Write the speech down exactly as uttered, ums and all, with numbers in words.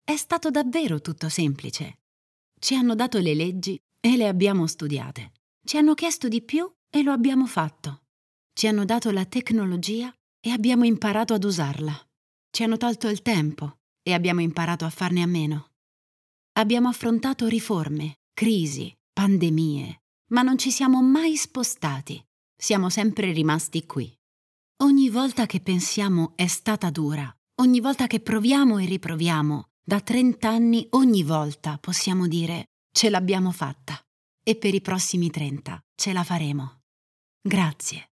È stato davvero tutto semplice. Ci hanno dato le leggi e le abbiamo studiate. Ci hanno chiesto di più e lo abbiamo fatto. Ci hanno dato la tecnologia e abbiamo imparato ad usarla. Ci hanno tolto il tempo e abbiamo imparato a farne a meno. Abbiamo affrontato riforme, crisi, pandemie, ma non ci siamo mai spostati. Siamo sempre rimasti qui. Ogni volta che pensiamo è stata dura, ogni volta che proviamo e riproviamo, da trent'anni ogni volta possiamo dire ce l'abbiamo fatta e per i prossimi trenta ce la faremo. Grazie.